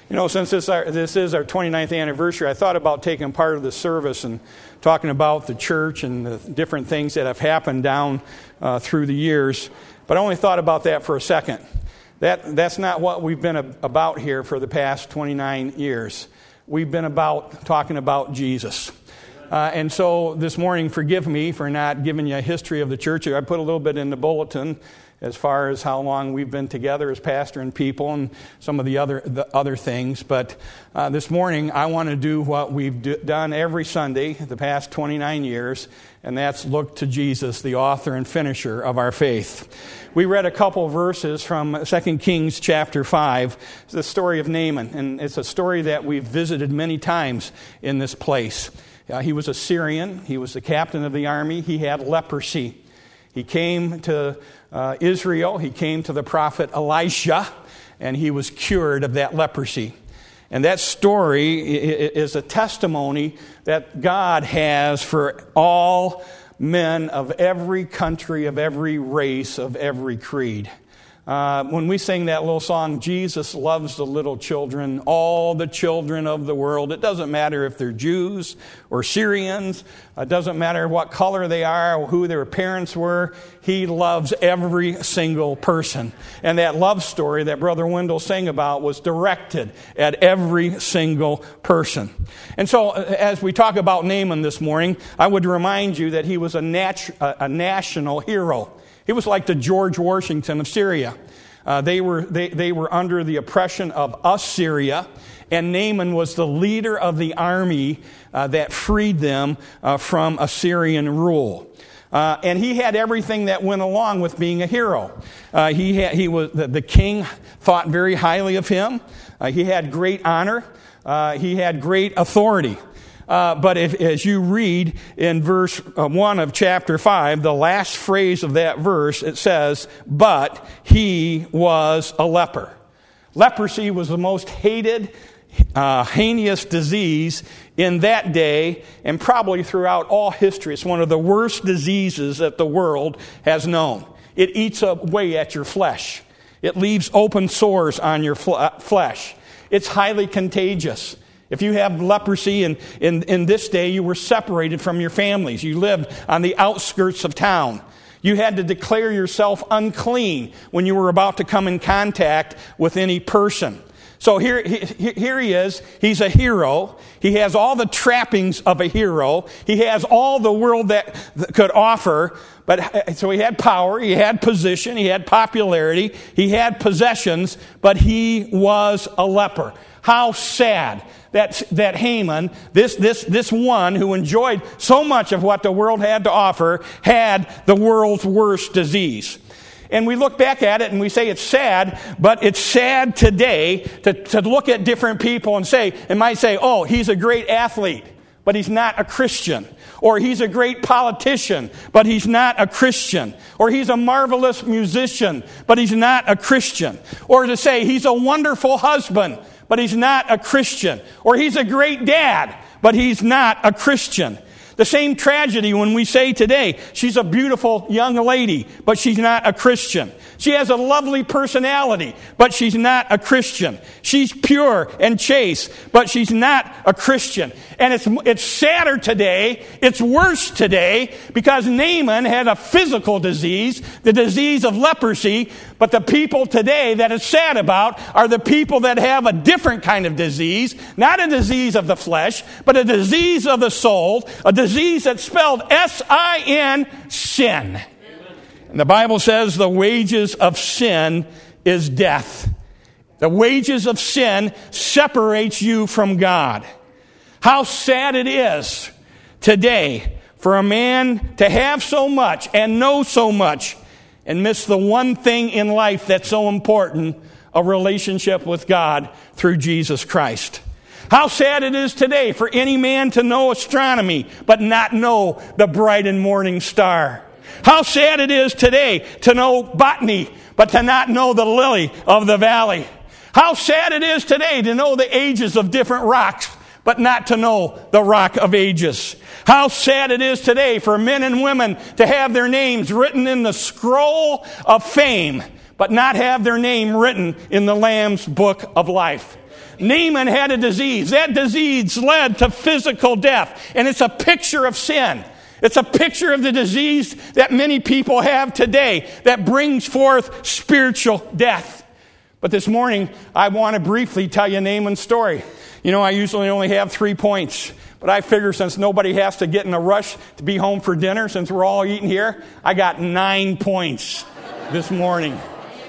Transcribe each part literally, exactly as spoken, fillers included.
You know, since this, our, this is our twenty-ninth anniversary, I thought about taking part of the service and talking about the church and the different things that have happened down uh, through the years. But I only thought about that for a second. That That's not what we've been a, about here for the past twenty-nine years. We've been about talking about Jesus. Uh, and so this morning, forgive me for not giving you a history of the church. I put a little bit in the bulletin as far as how long we've been together as pastor and people and some of the other the other things. But uh, this morning, I want to do what we've do, done every Sunday the past twenty-nine years, and that's look to Jesus, the author and finisher of our faith. We read a couple verses from Second Kings chapter five. It's the story of Naaman, and it's a story that we've visited many times in this place. Uh, he was a Syrian. He was the captain of the army. He had leprosy. He came to uh, Israel. He came to the prophet Elisha, and he was cured of that leprosy. And that story is a testimony that God has for all men of every country, of every race, of every creed. Uh, when we sing that little song, Jesus loves the little children, all the children of the world. It doesn't matter if they're Jews or Syrians. It doesn't matter what color they are or who their parents were. He loves every single person. And that love story that Brother Wendell sang about was directed at every single person. And so as we talk about Naaman this morning, I would remind you that he was a, nat- a national hero. He was like the George Washington of Syria. Uh, they were they, they were under the oppression of Assyria, and Naaman was the leader of the army uh, that freed them uh, from Assyrian rule. Uh, and he had everything that went along with being a hero. Uh, he had, he was the, the king thought very highly of him. Uh, he had great honor. Uh, he had great authority. Uh, but if, as you read in verse uh, one of chapter five, the last phrase of that verse, it says, "But he was a leper." Leprosy was the most hated, uh, heinous disease in that day and probably throughout all history. It's one of the worst diseases that the world has known. It eats away at your flesh. It leaves open sores on your fl- uh, flesh. It's highly contagious. If you have leprosy in, in, in this day, you were separated from your families. You lived on the outskirts of town. You had to declare yourself unclean when you were about to come in contact with any person. So here, here he is. He's a hero. He has all the trappings of a hero. He has all the world that could offer. But so he had power, he had position, he had popularity, he had possessions, but he was a leper. How sad that that Haman, this this this one who enjoyed so much of what the world had to offer, had the world's worst disease. And we look back at it and we say it's sad, but it's sad today to, to look at different people and say, and might say, oh, he's a great athlete, but he's not a Christian. Or he's a great politician, but he's not a Christian. Or he's a marvelous musician, but he's not a Christian. Or to say he's a wonderful husband, but he's not a Christian. Or he's a great dad, but he's not a Christian. The same tragedy when we say today, she's a beautiful young lady, but she's not a Christian. She has a lovely personality, but she's not a Christian. She's pure and chaste, but she's not a Christian. And it's it's sadder today, it's worse today, because Naaman had a physical disease, the disease of leprosy, but the people today that it's sad about are the people that have a different kind of disease, not a disease of the flesh, but a disease of the soul, a disease that's spelled S I N, sin. And the Bible says the wages of sin is death. The wages of sin separates you from God. How sad it is today for a man to have so much and know so much and miss the one thing in life that's so important, a relationship with God through Jesus Christ. How sad it is today for any man to know astronomy but not know the bright and morning star. How sad it is today to know botany, but to not know the lily of the valley. How sad it is today to know the ages of different rocks, but not to know the rock of ages. How sad it is today for men and women to have their names written in the scroll of fame, but not have their name written in the Lamb's book of life. Naaman had a disease. That disease led to physical death. And it's a picture of sin. It's a picture of the disease that many people have today that brings forth spiritual death. But this morning, I want to briefly tell you Naaman's story. You know, I usually only have three points. But I figure since nobody has to get in a rush to be home for dinner, since we're all eating here, I got nine points this morning.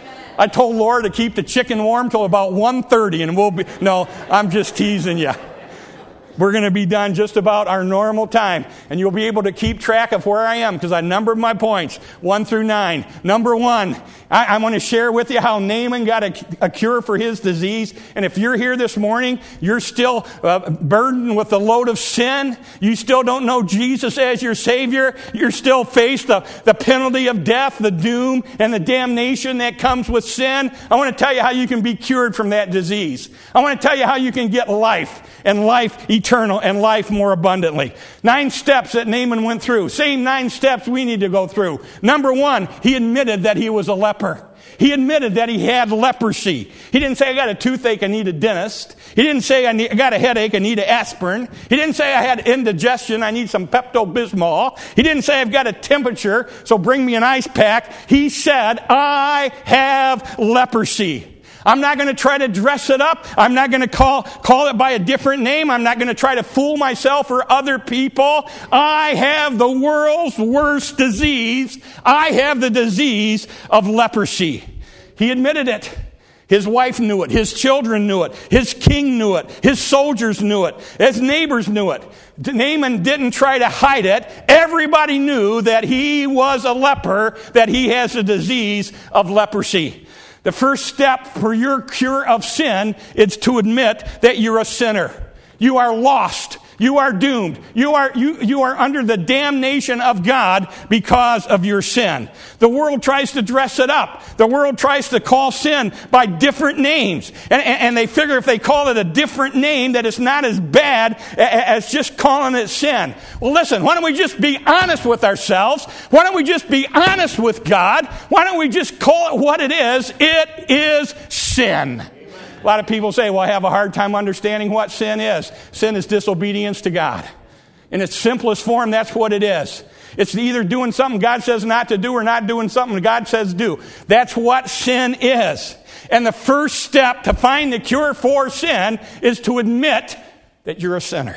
I told Laura to keep the chicken warm till about one thirty, and we'll be... No, I'm just teasing you. We're going to be done just about our normal time. And you'll be able to keep track of where I am because I numbered my points, one through nine. Number one, I, I want to share with you how Naaman got a, a cure for his disease. And if you're here this morning, you're still uh, burdened with the load of sin. You still don't know Jesus as your Savior. You're still faced the, the penalty of death, the doom, and the damnation that comes with sin. I want to tell you how you can be cured from that disease. I want to tell you how you can get life and life eternal. Eternal and life more abundantly. Nine steps that Naaman went through. Same nine steps we need to go through. Number one, he admitted that he was a leper. He admitted that he had leprosy. He didn't say, I got a toothache, I need a dentist. He didn't say, I, need, I got a headache, I need an aspirin. He didn't say, I had indigestion, I need some Pepto-Bismol. He didn't say, I've got a temperature, so bring me an ice pack. He said, I have leprosy. I'm not going to try to dress it up. I'm not going to call, call it by a different name. I'm not going to try to fool myself or other people. I have the world's worst disease. I have the disease of leprosy. He admitted it. His wife knew it. His children knew it. His king knew it. His soldiers knew it. His neighbors knew it. Naaman didn't try to hide it. Everybody knew that he was a leper, that he has a disease of leprosy. The first step for your cure of sin is to admit that you're a sinner. You are lost. You are doomed. You are, you, you are under the damnation of God because of your sin. The world tries to dress it up. The world tries to call sin by different names. And, and, and they figure if they call it a different name that it's not as bad as just calling it sin. Well, listen, why don't we just be honest with ourselves? Why don't we just be honest with God? Why don't we just call it what it is? It is sin. A lot of people say, well, I have a hard time understanding what sin is. Sin is disobedience to God. In its simplest form, that's what it is. It's either doing something God says not to do or not doing something God says do. That's what sin is. And the first step to find the cure for sin is to admit that you're a sinner.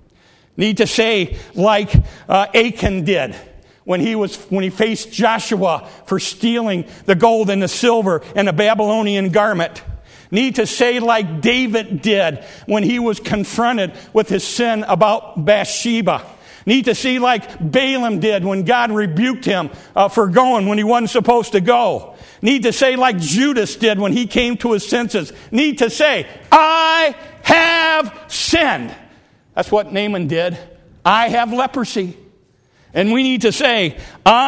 Need to say like uh, Achan did when he was when he faced Joshua for stealing the gold and the silver and the Babylonian garment. Need to say like David did when he was confronted with his sin about Bathsheba. Need to see like Balaam did when God rebuked him uh, for going when he wasn't supposed to go. Need to say like Judas did when he came to his senses. Need to say, I have sinned. That's what Naaman did. I have leprosy. And we need to say,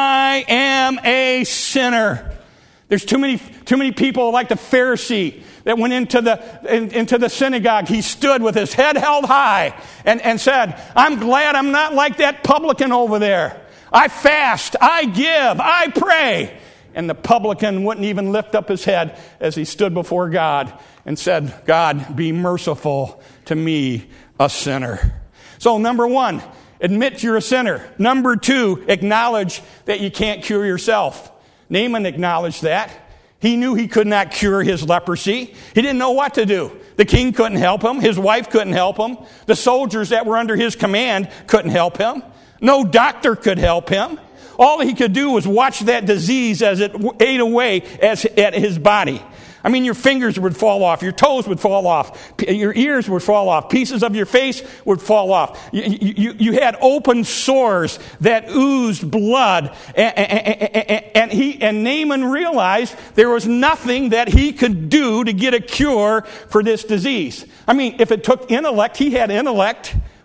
I am a sinner. There's too many, too many people like the Pharisee that went into the in, into the synagogue. He stood with his head held high and, and said, I'm glad I'm not like that publican over there. I fast, I give, I pray. And the publican wouldn't even lift up his head as he stood before God and said, God, be merciful to me, a sinner. So number one, admit you're a sinner. Number two, acknowledge that you can't cure yourself. Naaman acknowledged that. He knew he could not cure his leprosy. He didn't know what to do. The king couldn't help him. His wife couldn't help him. The soldiers that were under his command couldn't help him. No doctor could help him. All he could do was watch that disease as it ate away as, at his body. I mean, your fingers would fall off. Your toes would fall off. Your ears would fall off. Pieces of your face would fall off. You, you, you had open sores that oozed blood. And, and, and, he, and Naaman realized there was nothing that he could do to get a cure for this disease. I mean, if it took intellect, he had intellect.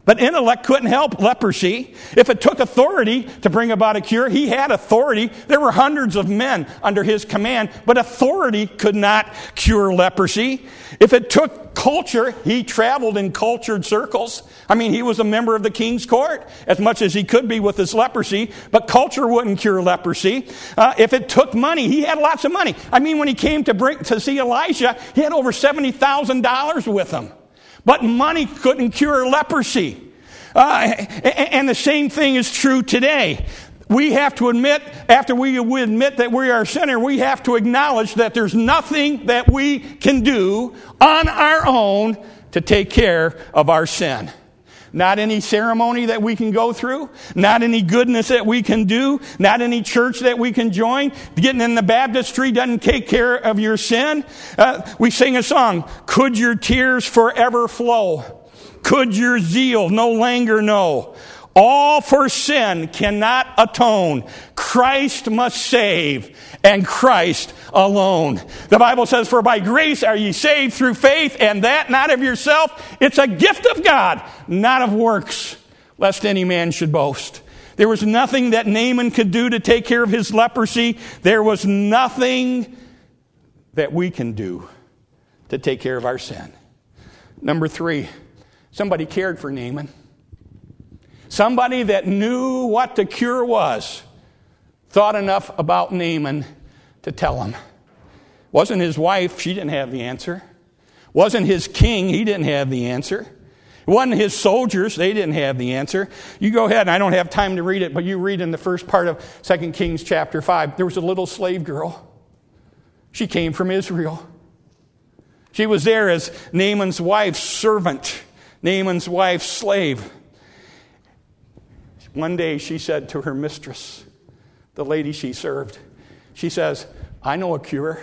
But intellect couldn't help leprosy. If it took authority to bring about a cure, he had authority. There were hundreds of men under his command, but authority could not cure leprosy. If it took culture, he traveled in cultured circles. I mean, he was a member of the king's court as much as he could be with his leprosy, but culture wouldn't cure leprosy. Uh, if it took money, he had lots of money. I mean, when he came to bring to see Elijah, he had over seventy thousand dollars with him. But money couldn't cure leprosy. Uh, and the same thing is true today. We have to admit, after we admit that we are a sinner, we have to acknowledge that there's nothing that we can do on our own to take care of our sin. Not any ceremony that we can go through, not any goodness that we can do, not any church that we can join. Getting in the baptistry doesn't take care of your sin. Uh, we sing a song, could your tears forever flow? Could your zeal no longer know? All for sin cannot atone. Christ must save, and Christ alone. The Bible says, for by grace are ye saved through faith, and that not of yourself. It's a gift of God, not of works, lest any man should boast. There was nothing that Naaman could do to take care of his leprosy. There was nothing that we can do to take care of our sin. Number three, somebody cared for Naaman. Somebody that knew what the cure was, thought enough about Naaman to tell him. Wasn't his wife, she didn't have the answer. Wasn't his king, he didn't have the answer. It wasn't his soldiers, they didn't have the answer. You go ahead, and I don't have time to read it, but you read in the first part of Second Kings chapter five, there was a little slave girl. She came from Israel. She was there as Naaman's wife's servant, Naaman's wife's slave. One day she said to her mistress, the lady she served, she says, I know a cure.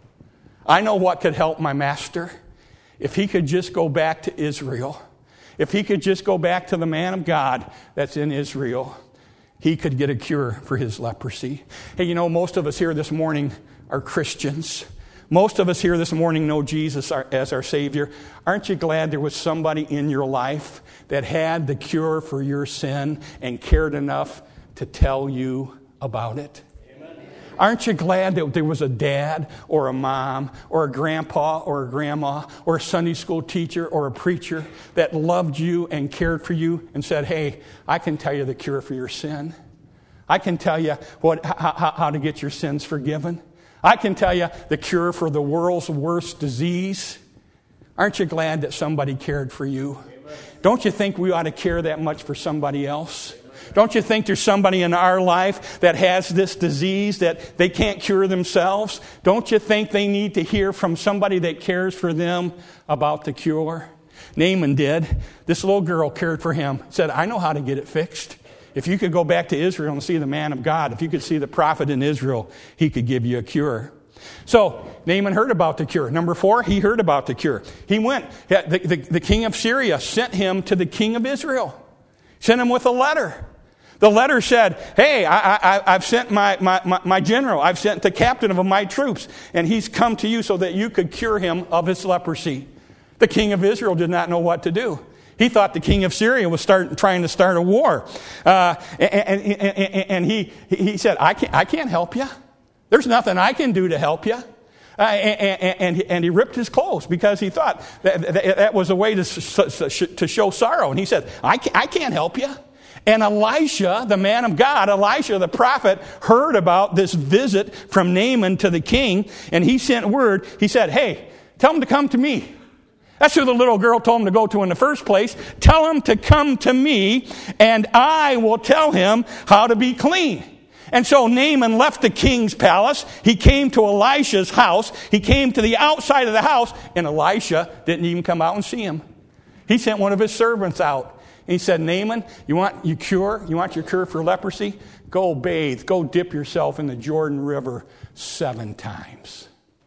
I know what could help my master. If he could just go back to Israel, if he could just go back to the man of God that's in Israel, he could get a cure for his leprosy. Hey, you know, most of us here this morning are Christians. Most of us here this morning know Jesus as our Savior. Aren't you glad there was somebody in your life that had the cure for your sin and cared enough to tell you about it? Amen. Aren't you glad that there was a dad or a mom or a grandpa or a grandma or a Sunday school teacher or a preacher that loved you and cared for you and said, hey, I can tell you the cure for your sin. I can tell you what, how, how to get your sins forgiven. I can tell you the cure for the world's worst disease. Aren't you glad that somebody cared for you? Amen. Don't you think we ought to care that much for somebody else? Amen. Don't you think there's somebody in our life that has this disease that they can't cure themselves? Don't you think they need to hear from somebody that cares for them about the cure? Naaman did. This little girl cared for him. Said, I know how to get it fixed. If you could go back to Israel and see the man of God, if you could see the prophet in Israel, he could give you a cure. So Naaman heard about the cure. Number four, he heard about the cure. He went. The, the, the king of Syria sent him to the king of Israel. Sent him with a letter. The letter said, hey, I, I, I've sent my, my, my, my general. I've sent the captain of my troops. And he's come to you so that you could cure him of his leprosy. The king of Israel did not know what to do. He thought the king of Syria was start, trying to start a war. Uh, and, and, and, and he, he said, I can't, I can't help you. There's nothing I can do to help you. Uh, and, and, and he ripped his clothes because he thought that, that, that was a way to, to show sorrow. And he said, I can't, I can't help you. And Elisha, the man of God, Elisha the prophet, heard about this visit from Naaman to the king. And he sent word. He said, hey, tell him to come to me. That's who the little girl told him to go to in the first place. Tell him to come to me, and I will tell him how to be clean. And so Naaman left the king's palace. He came to Elisha's house. He came to the outside of the house, and Elisha didn't even come out and see him. He sent one of his servants out. He said, Naaman, you want your cure? You want your cure for leprosy? Go bathe. Go dip yourself in the Jordan River seven times.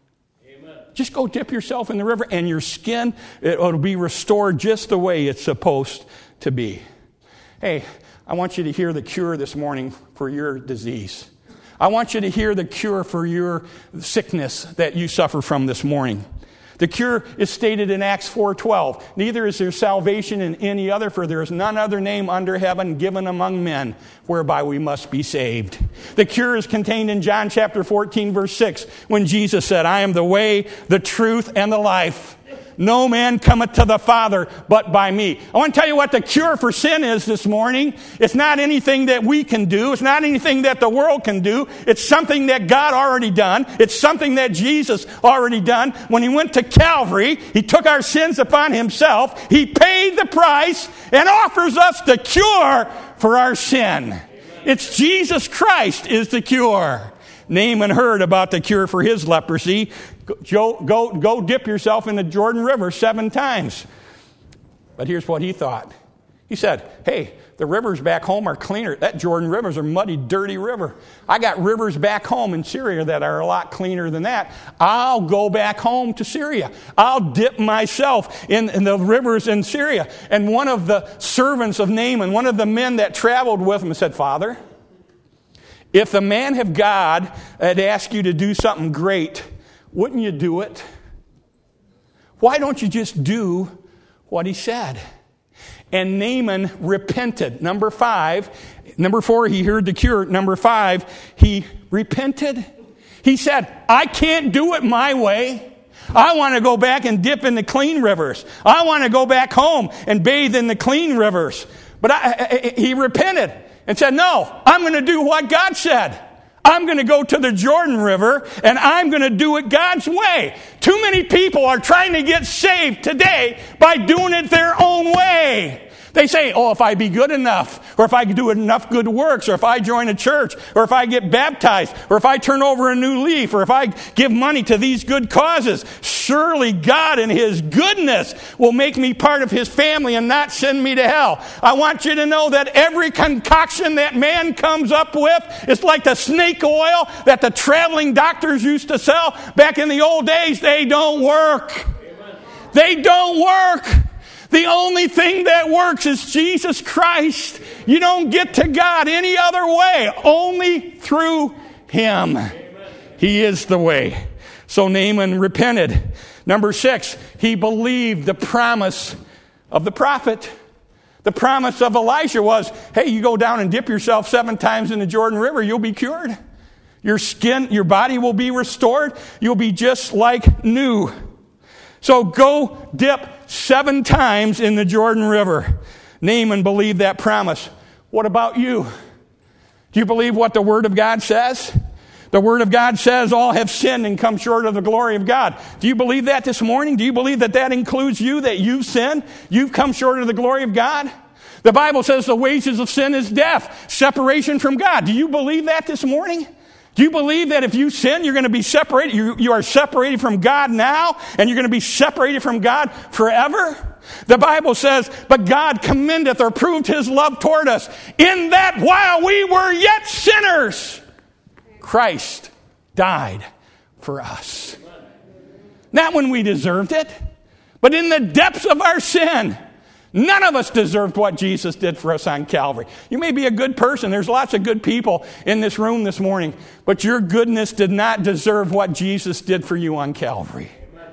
Just go dip yourself in the river and your skin, it'll be restored just the way it's supposed to be. Hey, I want you to hear the cure this morning for your disease. I want you to hear the cure for your sickness that you suffer from this morning. The cure is stated in Acts four twelve. Neither is there salvation in any other, for there is none other name under heaven given among men whereby we must be saved. The cure is contained in John chapter fourteen, verse six, when Jesus said, I am the way, the truth, and the life. No man cometh to the Father but by me. I want to tell you what the cure for sin is this morning. It's not anything that we can do. It's not anything that the world can do. It's something that God already done. It's something that Jesus already done. When he went to Calvary, he took our sins upon himself. He paid the price and offers us the cure for our sin. Amen. It's Jesus Christ is the cure. Naaman heard about the cure for his leprosy. Go, go, go dip yourself in the Jordan River seven times. But here's what he thought. He said, hey, the rivers back home are cleaner. That Jordan River is a muddy, dirty river. I got rivers back home in Syria that are a lot cleaner than that. I'll go back home to Syria. I'll dip myself in, in the rivers in Syria. And one of the servants of Naaman, one of the men that traveled with him, said, Father, if the man of God had asked you to do something great, wouldn't you do it? Why don't you just do what he said? And Naaman repented. Number five. Number four, he heard the cure. Number five, he repented. He said, I can't do it my way. I want to go back and dip in the clean rivers. I want to go back home and bathe in the clean rivers. But I, I, he repented and said, no, I'm going to do what God said. I'm going to go to the Jordan River, and I'm going to do it God's way. Too many people are trying to get saved today by doing it their own way. They say, oh, if I be good enough, or if I do enough good works, or if I join a church, or if I get baptized, or if I turn over a new leaf, or if I give money to these good causes, surely God in his goodness will make me part of his family and not send me to hell. I want you to know that every concoction that man comes up with is like the snake oil that the traveling doctors used to sell back in the old days. They don't work. Amen. They don't work. The only thing that works is Jesus Christ. You don't get to God any other way, only through him. Amen. He is the way. So Naaman repented. Number six, he believed the promise of the prophet. The promise of Elijah was, hey, you go down and dip yourself seven times in the Jordan River, you'll be cured. Your skin, your body will be restored. You'll be just like new. So go dip seven times in the Jordan River. Naaman believed that promise. What about you? Do you believe what the Word of God says? The Word of God says all have sinned and come short of the glory of God. Do you believe that this morning? Do you believe that that includes you, that you've sinned? You've come short of the glory of God? The Bible says the wages of sin is death, separation from God. Do you believe that this morning? Do you believe that if you sin, you're going to be separated? You, you are separated from God now, and you're going to be separated from God forever? The Bible says, but God commendeth or proved his love toward us, in that while we were yet sinners, Christ died for us. Not when we deserved it, but in the depths of our sin. None of us deserved what Jesus did for us on Calvary. You may be a good person. There's lots of good people in this room this morning. But your goodness did not deserve what Jesus did for you on Calvary. Amen.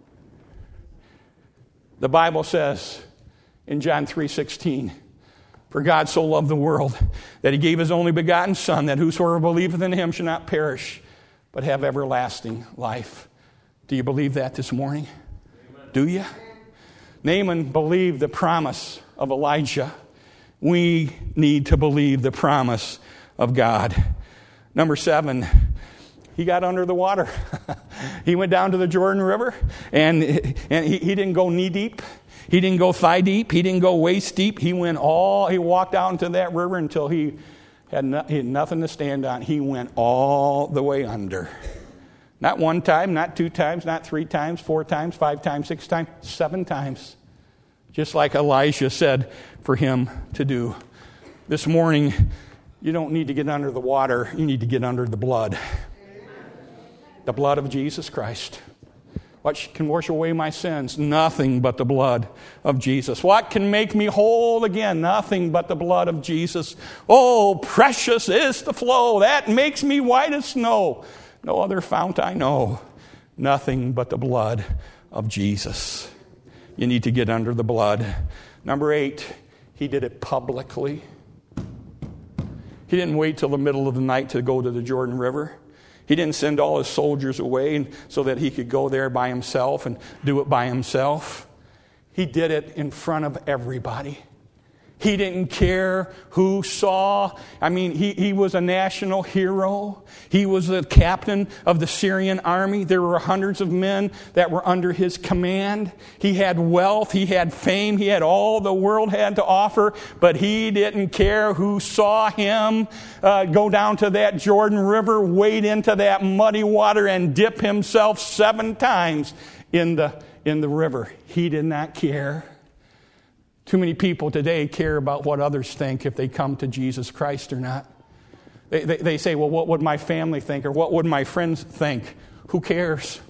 The Bible says in John three sixteen, for God so loved the world that he gave his only begotten Son, that whosoever believeth in him shall not perish, but have everlasting life. Do you believe that this morning? Amen. Do you? Naaman believed the promise of Elijah. We need to believe the promise of God. Number seven, he got under the water. He went down to the Jordan River, and, and he, he didn't go knee deep. He didn't go thigh deep. He didn't go waist deep. He went all, he walked out into that river until he had, no, he had nothing to stand on. He went all the way under. Not one time, not two times, not three times, four times, five times, six times, seven times. Just like Elijah said for him to do. This morning, you don't need to get under the water. You need to get under the blood. The blood of Jesus Christ. What can wash away my sins? Nothing but the blood of Jesus. What can make me whole again? Nothing but the blood of Jesus. Oh, precious is the flow. That makes me white as snow. No other fount I know. Nothing but the blood of Jesus. You need to get under the blood. Number eight, he did it publicly. He didn't wait till the middle of the night to go to the Jordan River. He didn't send all his soldiers away so that he could go there by himself and do it by himself. He did it in front of everybody. He didn't care who saw. I mean, he, he was a national hero. He was the captain of the Syrian army. There were hundreds of men that were under his command. He had wealth. He had fame. He had all the world had to offer. But he didn't care who saw him uh, go down to that Jordan River, wade into that muddy water, and dip himself seven times in the, in the river. He did not care. Too many people today care about what others think if they come to Jesus Christ or not. They, they, they say, well, what would my family think? Or what would my friends think? Who cares?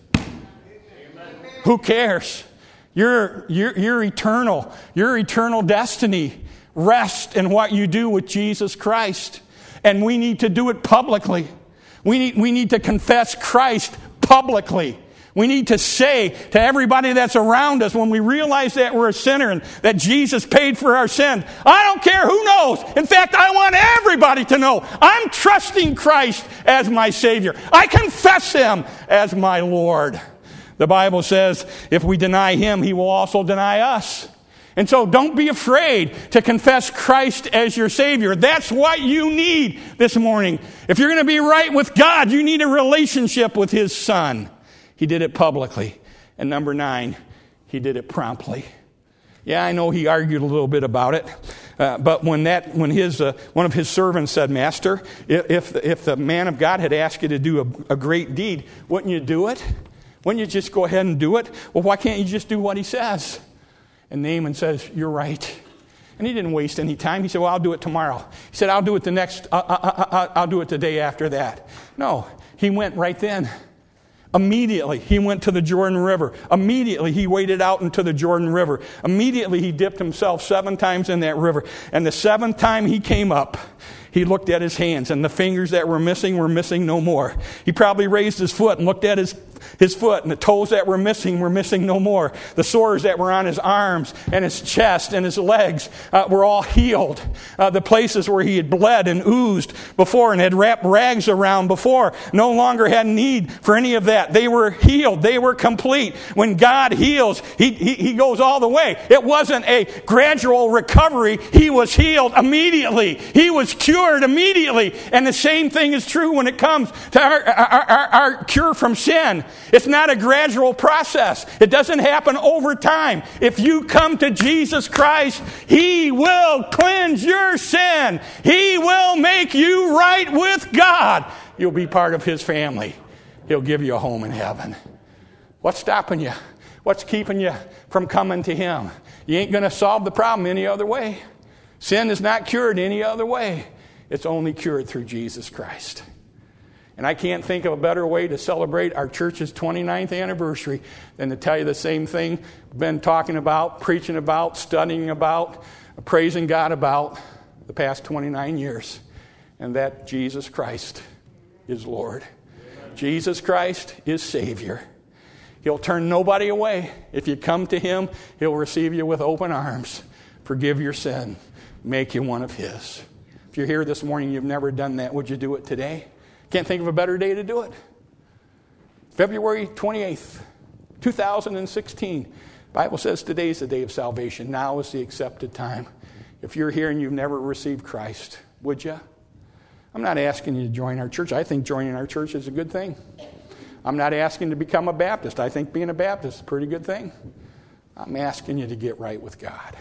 Amen. Who cares? Your, your, your eternal, your eternal destiny rests in what you do with Jesus Christ. And we need to do it publicly. We need, we need to confess Christ publicly. We need to say to everybody that's around us when we realize that we're a sinner and that Jesus paid for our sin, I don't care who knows. In fact, I want everybody to know I'm trusting Christ as my Savior. I confess Him as my Lord. The Bible says if we deny Him, He will also deny us. And so don't be afraid to confess Christ as your Savior. That's what you need this morning. If you're going to be right with God, you need a relationship with His Son. He did it publicly. And number nine, he did it promptly. Yeah, I know he argued a little bit about it. Uh, but when that, when his uh, one of his servants said, Master, if, if the man of God had asked you to do a, a great deed, wouldn't you do it? Wouldn't you just go ahead and do it? Well, why can't you just do what he says? And Naaman says, you're right. And he didn't waste any time. He said, well, I'll do it tomorrow. He said, I'll do it the next, uh, uh, uh, uh, I'll do it the day after that. No, he went right then. Immediately, he went to the Jordan River. Immediately, he waded out into the Jordan River. Immediately, he dipped himself seven times in that river. And the seventh time he came up, he looked at his hands, and the fingers that were missing were missing no more. He probably raised his foot and looked at his, his foot, and the toes that were missing were missing no more. The sores that were on his arms and his chest and his legs uh, were all healed. Uh, the places where he had bled and oozed before and had wrapped rags around before no longer had need for any of that. They were healed. They were complete. When God heals, he, he, he goes all the way. It wasn't a gradual recovery. He was healed immediately. He was cured immediately. And the same thing is true when it comes to our, our, our, our cure from sin. It's not a gradual process. It doesn't happen over time. If you come to Jesus Christ, He will cleanse your sin. He will make you right with God. You'll be part of His family. He'll give you a home in heaven. What's stopping you? What's keeping you from coming to Him? You ain't going to solve the problem any other way. Sin is not cured any other way. It's only cured through Jesus Christ. And I can't think of a better way to celebrate our church's twenty-ninth anniversary than to tell you the same thing we've been talking about, preaching about, studying about, praising God about the past twenty-nine years. And that Jesus Christ is Lord. Jesus Christ is Savior. He'll turn nobody away. If you come to Him, He'll receive you with open arms, forgive your sin, make you one of His. If you're here this morning and you've never done that, would you do it today? Can't think of a better day to do it. February twenty-eighth, two thousand sixteen. The Bible says today's the day of salvation. Now is the accepted time. If you're here and you've never received Christ, would you? I'm not asking you to join our church. I think joining our church is a good thing. I'm not asking to become a Baptist. I think being a Baptist is a pretty good thing. I'm asking you to get right with God.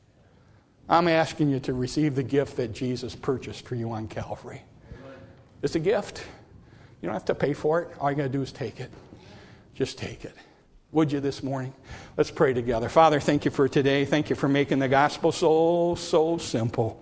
I'm asking you to receive the gift that Jesus purchased for you on Calvary. It's a gift. You don't have to pay for it. All you got to do is take it. Just take it. Would you this morning? Let's pray together. Father, thank you for today. Thank you for making the gospel so, so simple.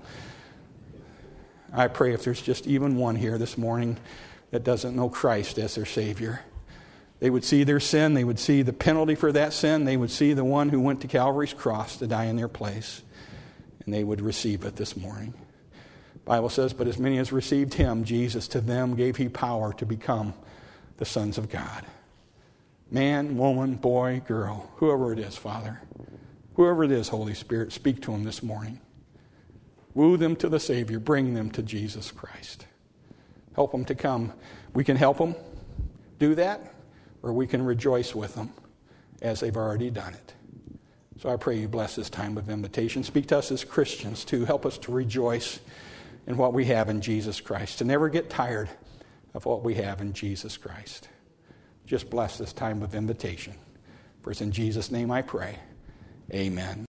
I pray if there's just even one here this morning that doesn't know Christ as their Savior, they would see their sin. They would see the penalty for that sin. They would see the one who went to Calvary's cross to die in their place. And they would receive it this morning. The Bible says, but as many as received Him, Jesus, to them gave He power to become the sons of God. Man, woman, boy, girl, whoever it is, Father. Whoever it is, Holy Spirit, speak to them this morning. Woo them to the Savior. Bring them to Jesus Christ. Help them to come. We can help them do that, or we can rejoice with them as they've already done it. So I pray you bless this time of invitation. Speak to us as Christians, too. Help us to rejoice in what we have in Jesus Christ, to never get tired of what we have in Jesus Christ. Just bless this time of invitation. For it's in Jesus' name I pray. Amen.